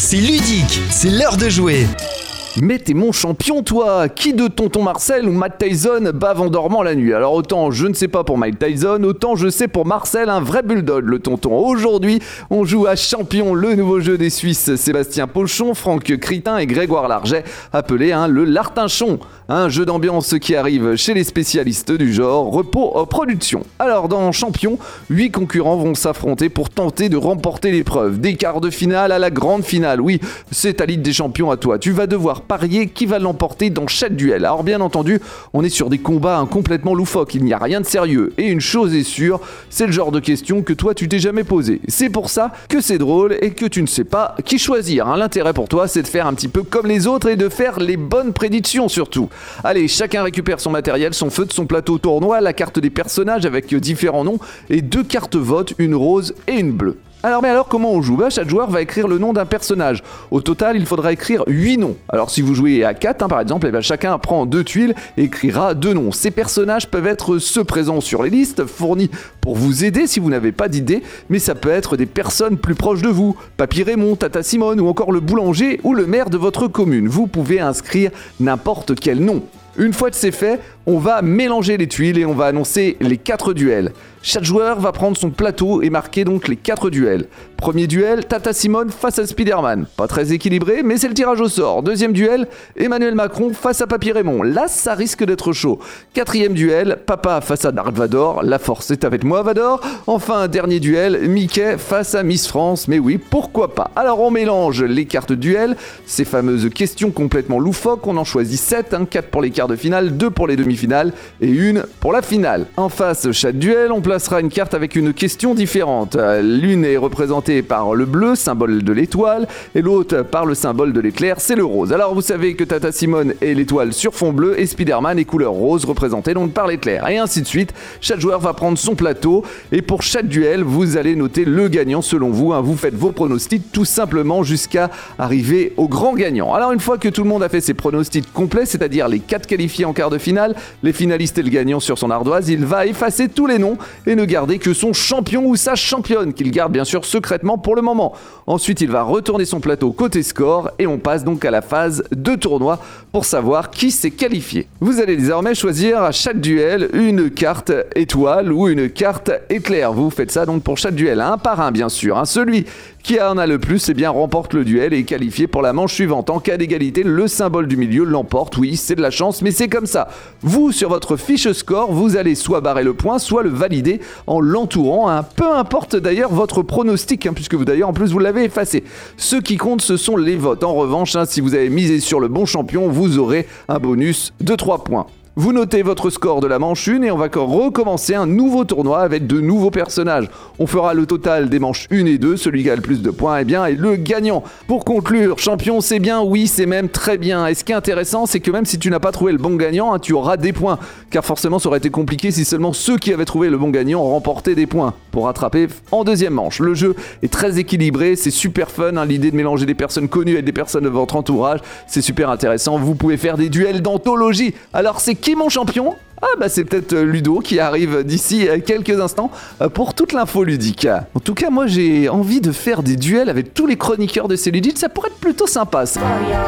C'est ludique, c'est l'heure de jouer. Mais t'es mon champion toi. Qui de tonton Marcel ou Mike Tyson bave en dormant la nuit? Alors autant je ne sais pas pour Mike Tyson, autant je sais pour Marcel, un vrai bulldog le tonton. Aujourd'hui on joue à Champion, le nouveau jeu des Suisses Sébastien Pochon, Franck Critin et Grégoire Larget, appelé le Lartinchon. Un jeu d'ambiance qui arrive chez les spécialistes du genre, Repos Production. Alors dans Champion, 8 concurrents vont s'affronter pour tenter de remporter l'épreuve. Des quarts de finale à la grande finale, oui, c'est ta Ligue des Champions à toi. Tu vas devoir parier qui va l'emporter dans chaque duel. Alors bien entendu, on est sur des combats complètement loufoques, il n'y a rien de sérieux. Et une chose est sûre, c'est le genre de question que toi tu t'es jamais posé. C'est pour ça que c'est drôle et que tu ne sais pas qui choisir. L'intérêt pour toi, c'est de faire un petit peu comme les autres et de faire les bonnes prédictions surtout. Allez, chacun récupère son matériel, son feutre, son plateau tournoi, la carte des personnages avec différents noms et 2 cartes vote, une rose et une bleue. Alors comment on joue? Chaque joueur va écrire le nom d'un personnage. Au total, il faudra écrire 8 noms. Alors si vous jouez à 4 par exemple, chacun prend 2 tuiles et écrira 2 noms. Ces personnages peuvent être ceux présents sur les listes, fournis pour vous aider si vous n'avez pas d'idée, mais ça peut être des personnes plus proches de vous. Papy Raymond, Tata Simone ou encore le boulanger ou le maire de votre commune. Vous pouvez inscrire n'importe quel nom. Une fois que c'est fait, on va mélanger les tuiles et on va annoncer les 4 duels. Chaque joueur va prendre son plateau et marquer donc les 4 duels. Premier duel, Tata Simone face à Spider-Man. Pas très équilibré, mais c'est le tirage au sort. Deuxième duel, Emmanuel Macron face à Papy Raymond. Là, ça risque d'être chaud. Quatrième duel, Papa face à Dark Vador. La force est avec moi, Vador. Enfin, dernier duel, Mickey face à Miss France. Mais oui, pourquoi pas? Alors, on mélange les cartes duel, ces fameuses questions complètement loufoques. On en choisit 7, 4 pour les quarts de finale, 2 pour les demi-finales et 1 pour la finale. En face, chaque duel, on placera une carte avec une question différente. L'une est représentée par le bleu, symbole de l'étoile, et l'autre par le symbole de l'éclair, c'est le rose. Alors vous savez que Tata Simone est l'étoile sur fond bleu et Spider-Man est couleur rose, représenté donc par l'éclair. Et ainsi de suite, chaque joueur va prendre son plateau et pour chaque duel, vous allez noter le gagnant selon vous. Vous faites vos pronostics tout simplement jusqu'à arriver au grand gagnant. Alors une fois que tout le monde a fait ses pronostics complets, c'est-à-dire les 4 qualifiés en quart de finale, les finalistes et le gagnant sur son ardoise, il va effacer tous les noms et ne garder que son champion ou sa championne, qu'il garde bien sûr secrètement pour le moment. Ensuite, il va retourner son plateau côté score et on passe donc à la phase de tournoi pour savoir qui s'est qualifié. Vous allez désormais choisir à chaque duel une carte étoile ou une carte éclair. Vous faites ça donc pour chaque duel, un par un bien sûr. Celui qui en a le plus, remporte le duel et est qualifié pour la manche suivante. En cas d'égalité, le symbole du milieu l'emporte. Oui, c'est de la chance, mais c'est comme ça. Vous, sur votre fiche score, vous allez soit barrer le point, soit le valider en l'entourant. Peu importe d'ailleurs votre pronostic, puisque vous d'ailleurs en plus vous l'avez effacé. Ce qui compte, ce sont les votes. En revanche, si vous avez misé sur le bon champion, vous aurez un bonus de 3 points. Vous notez votre score de la manche 1 et on va recommencer un nouveau tournoi avec de nouveaux personnages. On fera le total des manches 1 et 2, celui qui a le plus de points est le gagnant. Pour conclure, champion c'est bien, oui c'est même très bien. Et ce qui est intéressant, c'est que même si tu n'as pas trouvé le bon gagnant, tu auras des points. Car forcément ça aurait été compliqué si seulement ceux qui avaient trouvé le bon gagnant remportaient des points pour rattraper en deuxième manche. Le jeu est très équilibré, c'est super fun, l'idée de mélanger des personnes connues avec des personnes de votre entourage, c'est super intéressant. Vous pouvez faire des duels d'anthologie. Alors c'est qui mon champion? C'est peut-être Ludo qui arrive d'ici quelques instants pour toute l'info ludique. En tout cas, moi j'ai envie de faire des duels avec tous les chroniqueurs de C'est Ludique, ça pourrait être plutôt sympa ça.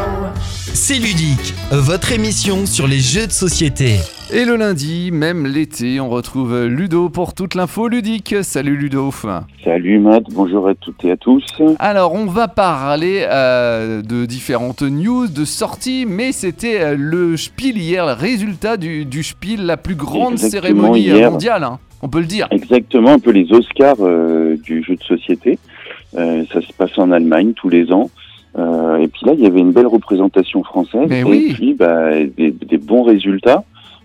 C'est ludique, votre émission sur les jeux de société. Et le lundi, même l'été, on retrouve Ludo pour toute l'info ludique. Salut Ludo. Salut Matt, bonjour à toutes et à tous. Alors on va parler de différentes news, de sorties, mais c'était le Spiel hier, le résultat du Spiel, la plus grande cérémonie mondiale, on peut le dire. Exactement, un peu les Oscars du jeu de société. Ça se passe en Allemagne tous les ans. Et puis là, il y avait une belle représentation française puis des bons résultats.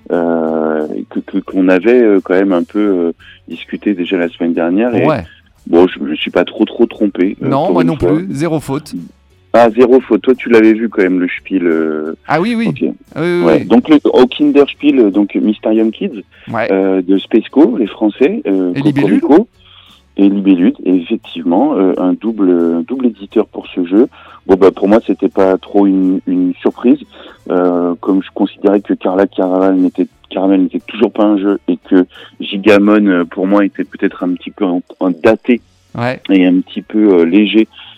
Qu'on avait quand même un peu discuté déjà la semaine dernière et bon, je me suis pas trop trompé. Non, moi non plus, zéro faute. Zéro faute. Toi, tu l'avais vu quand même le Spiel. Ah oui. Okay. Oui. Donc au Kinderspiel, donc Mysterium Kids de Spesco, les Français, et Libellude. Et Libellude, et effectivement un double éditeur pour ce jeu. Bon pour moi c'était pas trop une surprise, comme je considérais que Caramel n'était toujours pas un jeu et que Gigamon pour moi était peut-être un petit peu daté et un petit peu léger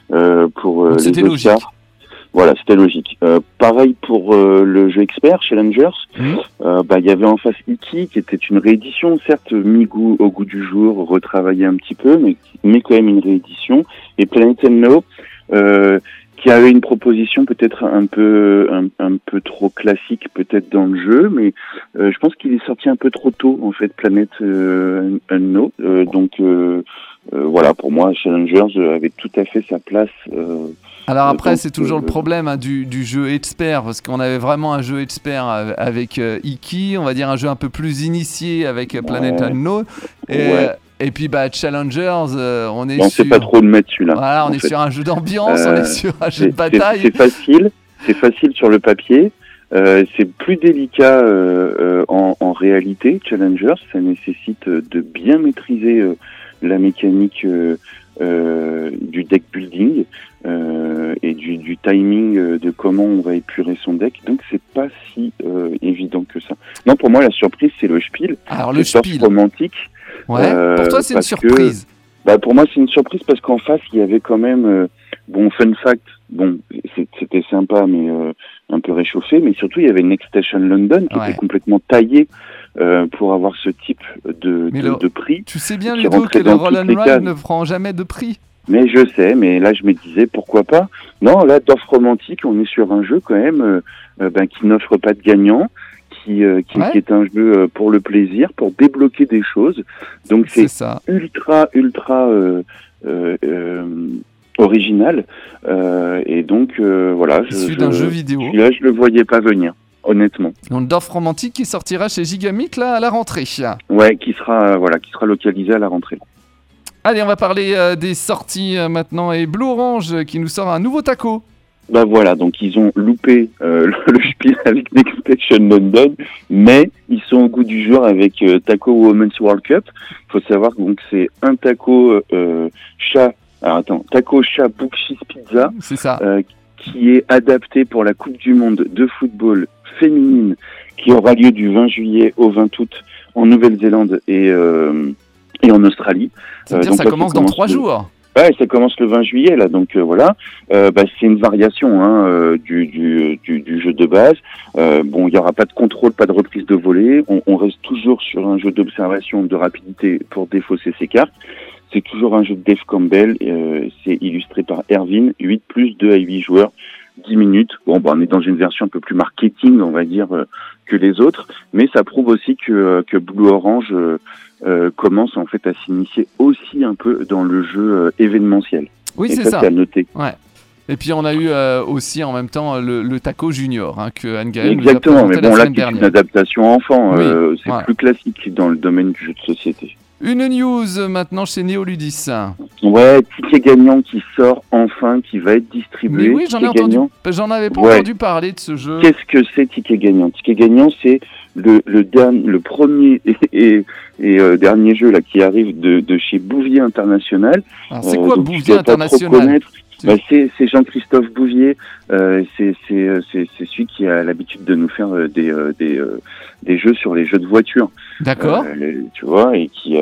pour Donc, les c'était Oscars. logique. Voilà, c'était logique. Pareil pour le jeu expert, Challengers. Il y avait en face Iki, qui était une réédition, certes mis au goût du jour, retravaillée un petit peu, mais quand même une réédition. Et Planet No, qui avait une proposition peut-être un peu trop classique peut-être dans le jeu, mais je pense qu'il est sorti un peu trop tôt en fait, Planet No. Voilà, pour moi, Challengers avait tout à fait sa place. Alors après, c'est toujours le problème du jeu expert, parce qu'on avait vraiment un jeu expert avec Iki, on va dire un jeu un peu plus initié avec Planet Unknown. Et puis Challengers, on est sait pas trop le mettre celui-là. Voilà, on est sur un jeu d'ambiance, on est sur un jeu de bataille. C'est facile sur le papier. C'est plus délicat en réalité. Challengers, ça nécessite de bien maîtriser la mécanique du deck building et du timing de comment on va épurer son deck. Donc c'est pas si évident que ça. Non, pour moi la surprise c'est le Spiel. Alors le Spiel romantique. Ouais. Pour toi c'est une surprise. Pour moi c'est une surprise parce qu'en face il y avait quand même fun fact. C'était sympa mais un peu réchauffé, mais surtout il y avait Next Station London qui était complètement taillé pour avoir ce type de prix. Tu sais bien Ludo que le Roll and Ride ne prend jamais de prix. Mais je sais, mais là je me disais pourquoi pas. Non, là Dorf Romantique, on est sur un jeu quand même qui n'offre pas de gagnant, qui est un jeu pour le plaisir, pour débloquer des choses. Donc c'est ultra original et donc voilà. Issu d'un jeu vidéo. Là je le voyais pas venir. Honnêtement. Donc Dorf Romantique qui sortira chez Gigamic là à la rentrée. Ouais, qui sera localisé à la rentrée. Allez, on va parler des sorties maintenant et Blue Orange qui nous sort un nouveau taco. Voilà, donc ils ont loupé le Spiel avec Next Station London, mais ils sont au goût du jour avec Taco Women's World Cup. Il faut savoir donc c'est un taco taco chat book cheese pizza. C'est ça. Qui est adapté pour la Coupe du Monde de football féminine qui aura lieu du 20 juillet au 20 août en Nouvelle-Zélande et en Australie. Ça veut dire ça commence dans 3 jours. Ouais, ça commence le 20 juillet là, donc voilà. C'est une variation du jeu de base. Il y aura pas de contrôle, pas de reprise de volée. On reste toujours sur un jeu d'observation de rapidité pour défausser ses cartes. C'est toujours un jeu de Dave Campbell. C'est illustré par Erwin. 8+, 2 à 8 joueurs, 10 minutes. On est dans une version un peu plus marketing, on va dire, que les autres. Mais ça prouve aussi que Blue Orange commence en fait à s'initier aussi un peu dans le jeu événementiel. Oui, et c'est ça. C'est à noter. Ouais. Et puis on a eu aussi en même temps le Taco Junior que Anne-Gaëlle nous a exactement, présenté mais la là semaine c'est dernière. une adaptation enfant. C'est voilà. plus classique dans le domaine du jeu de société. Une news maintenant chez Néoludis. Ouais, ticket gagnant qui sort enfin, qui va être distribué. Mais oui, j'en avais pas entendu parler de ce jeu. Qu'est-ce que c'est Ticket gagnant? Ticket gagnant, c'est le premier et dernier jeu là qui arrive de chez Bouvier International. Alors, c'est quoi Bouvier International? C'est Jean-Christophe Bouvier, c'est celui qui a l'habitude de nous faire des jeux sur les jeux de voiture. D'accord. Tu vois, et qui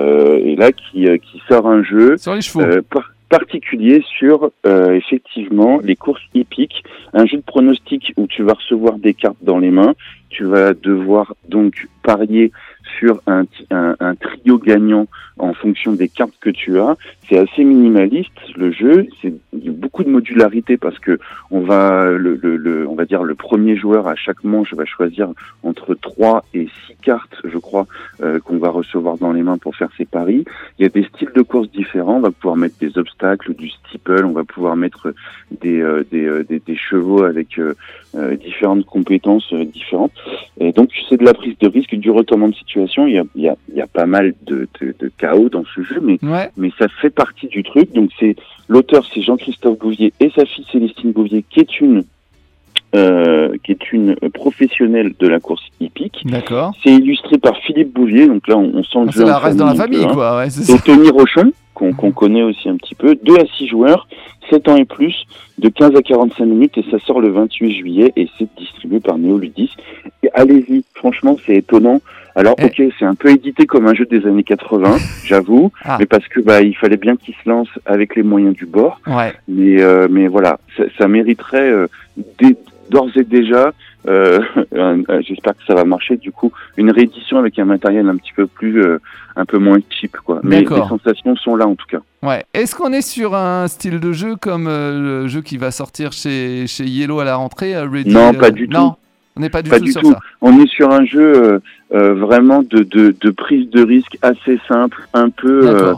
sort un jeu sur les chevaux. Particulier sur effectivement les courses hippiques, un jeu de pronostic où tu vas recevoir des cartes dans les mains, tu vas devoir donc parier sur un trio gagnant en fonction des cartes que tu as. C'est assez minimaliste le jeu, il y a beaucoup de modularité parce que on va dire le premier joueur à chaque manche va choisir entre 3 et 6 cartes, je crois, qu'on va recevoir dans les mains pour faire ses paris. Il y a des styles de course différents, on va pouvoir mettre des obstacles, du steeple, on va pouvoir mettre des chevaux avec différentes compétences différentes. Et donc c'est de la prise de risque, du retournement de situation. Il y a pas mal de chaos dans ce jeu, mais ça fait partie du truc. Donc l'auteur, c'est Jean-Christophe Bouvier et sa fille Célestine Bouvier, qui est une professionnelle de la course hippique. D'accord. C'est illustré par Philippe Bouvier, donc là on sent le jeu. Ça reste dans la famille, quoi. Ouais, et Tony Rochon, qu'on connaît aussi un petit peu. 2 à 6 joueurs, 7 ans et plus, de 15 à 45 minutes, et ça sort le 28 juillet, et c'est distribué par Néoludis. Et allez-y, franchement, c'est étonnant. Alors, ok, c'est un peu édité comme un jeu des années 80, j'avoue, mais parce que il fallait bien qu'il se lance avec les moyens du bord. Ouais. Mais voilà, ça mériterait d'ores et déjà, j'espère que ça va marcher, du coup, une réédition avec un matériel un petit peu plus, un peu moins cheap, quoi. Mais les sensations sont là, en tout cas. Ouais. Est-ce qu'on est sur un style de jeu comme le jeu qui va sortir chez Yellow à la rentrée, Ready? Non, pas du tout. Non, on n'est pas du tout sur ça. On est sur un jeu vraiment de prise de risque assez simple, un peu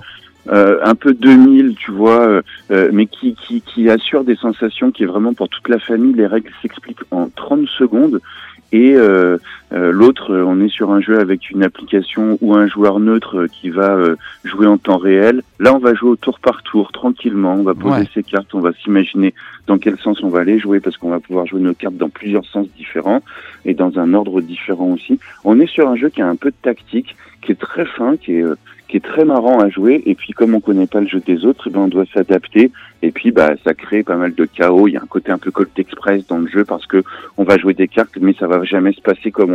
2000, tu vois, mais qui assure des sensations, qui est vraiment pour toute la famille. Les règles s'expliquent en 30 secondes. Et l'autre, on est sur un jeu avec une application ou un joueur neutre qui va jouer en temps réel. Là, on va jouer au tour par tour, tranquillement. On va poser ses cartes, on va s'imaginer dans quel sens on va aller jouer, parce qu'on va pouvoir jouer nos cartes dans plusieurs sens différents et dans un ordre différent aussi. On est sur un jeu qui a un peu de tactique, qui est très fin, qui est très marrant à jouer. Et puis, comme on connaît pas le jeu des autres, on doit s'adapter. Et puis, ça crée pas mal de chaos. Il y a un côté un peu Colt Express dans le jeu, parce que on va jouer des cartes, mais ça va jamais se passer comme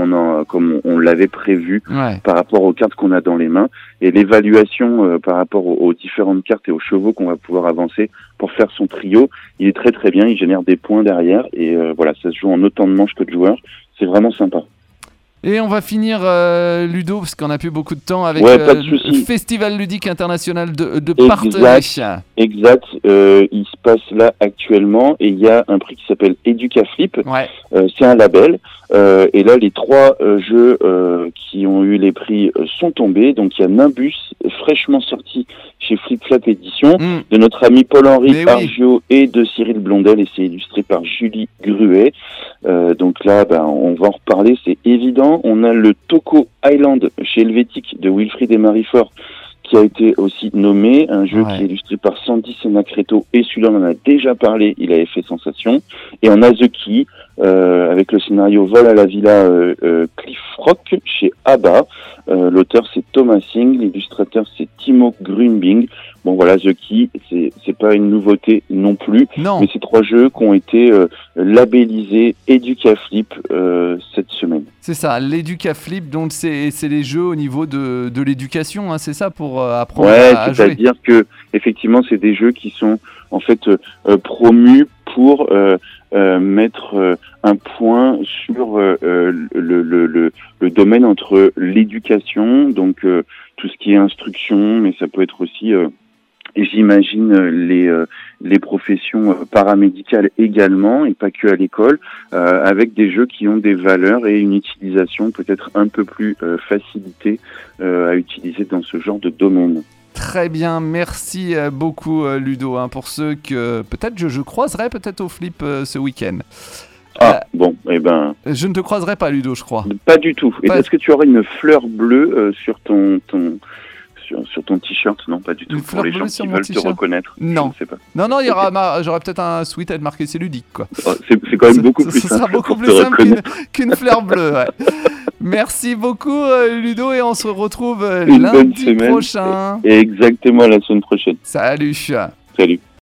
on l'avait prévu par rapport aux cartes qu'on a dans les mains. Et l'évaluation par rapport aux différentes cartes et aux chevaux qu'on va pouvoir avancer pour faire son trio, il est très très bien. Il génère des points derrière. Et voilà, ça se joue en autant de manches que de joueurs. C'est vraiment sympa. Et on va finir, Ludo, parce qu'on n'a plus beaucoup de temps, avec le Festival ludique international de Parthenay. Exact. Il se passe là actuellement, et il y a un prix qui s'appelle EducaFlip. C'est un label. Et là, les 3 jeux qui ont eu les prix sont tombés. Donc, il y a Nimbus, fraîchement sorti chez Flip Flap Édition, de notre ami Paul-Henri Argio et de Cyril Blondel, et c'est illustré par Julie Gruet. Donc là, on va en reparler, c'est évident. On a le Toko Island chez Helvétique de Wilfried et Marie-Fort, qui a été aussi nommé, un jeu qui est illustré par Sandy Senacreto, et celui-là on en a déjà parlé, il avait fait sensation. Et on a The Key, avec le scénario Vol à la Villa Cliff Rock chez ABBA. L'auteur c'est Thomas Singh, l'illustrateur c'est Timo Grünbing. Bon voilà, The Key, c'est pas une nouveauté non plus, mais c'est 3 jeux qui ont été labellisés EducaFlip cette semaine. C'est ça, l'EducaFlip, donc c'est les jeux au niveau de l'éducation, hein, c'est ça, pour apprendre à jouer. C'est-à-dire que effectivement, c'est des jeux qui sont en fait promus pour mettre un point sur le domaine entre l'éducation, donc tout ce qui est instruction, mais ça peut être aussi j'imagine les professions paramédicales également, et pas que à l'école, avec des jeux qui ont des valeurs et une utilisation peut-être un peu plus facilitée à utiliser dans ce genre de domaine. Très bien, merci beaucoup Ludo, pour ceux que peut-être je croiserai peut-être au Flip ce week-end. Je ne te croiserai pas, Ludo, je crois. Pas du tout. Et est-ce que tu aurais une fleur bleue sur ton t-shirt? Non, pas du tout. Pour les gens qui veulent te reconnaître. Non. Je ne sais pas. Non, j'aurais peut-être un sweat-head marqué c'est ludique, quoi. C'est quand même beaucoup plus simple. Ce sera beaucoup plus simple qu'une fleur bleue, Merci beaucoup, Ludo, et on se retrouve lundi prochain. Exactement, la semaine prochaine. Salut. Salut.